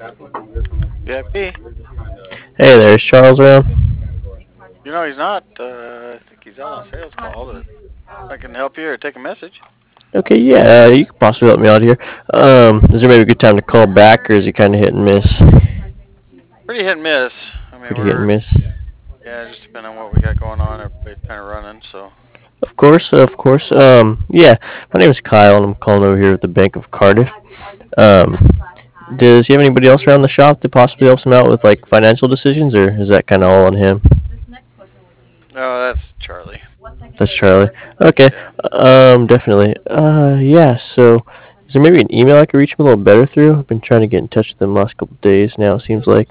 VIP. Hey there, is Charles around? He's not. I think he's out on sales call, but I can help you or take a message. Okay, yeah, you could possibly help me out here. Is there maybe a good time to call back, or is he kind of hit and miss? Pretty hit and miss. I mean, Pretty hit and miss. yeah, just depending on what we got going on. Everybody's kind of running, so. Of course, of course. Yeah, my name is Kyle, and I'm calling over here at the Bank of Cardiff. Um, does he have anybody else around the shop that possibly helps him out with like financial decisions, or is that kind of all on him? No, that's Charlie. That's Charlie. Okay. Yeah. Definitely. Yeah. So, is there maybe an email I could reach him a little better through? I've been trying to get in touch with him the last couple of days now. It seems like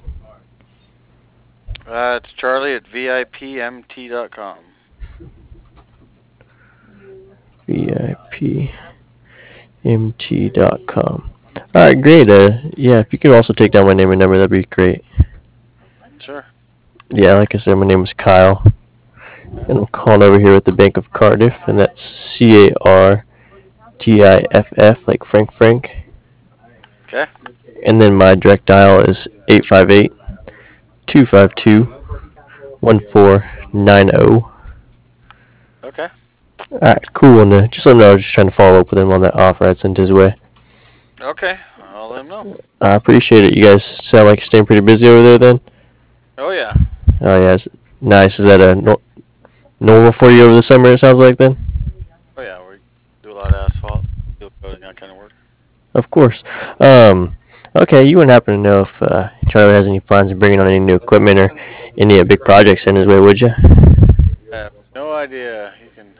It's Charlie at VIPMT.com. VIPMT.com. All right, great. Yeah, if you could also take down my name and number, that'd be great. Sure. Yeah, like I said, my name is Kyle, Okay. and I'm calling over here at the Bank of Cardiff, and that's CARDIFF, like Frank Frank. Okay. And then my direct dial is 858 252 1490. Okay. Alright, cool. And just let him know I was just trying to follow up with him on that offer I sent his way. Okay. I'll let him know. I appreciate it. You guys sound like you're staying pretty busy over there then? Oh, yeah. Oh, yeah. Nice. Is that normal for you over the summer, it sounds like then? Oh, yeah. We do a lot of asphalt, steel coating, that kind of work. Of course. Um, okay, you wouldn't happen to know if Charlie has any plans of bringing on any new equipment or any big projects in his way, would you? I have no idea.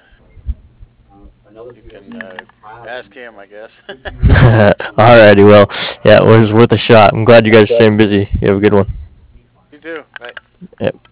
You can ask him, I guess. Alrighty, well, yeah, it was worth a shot. I'm glad you guys are staying busy. You have a good one. You too. Bye. Yep.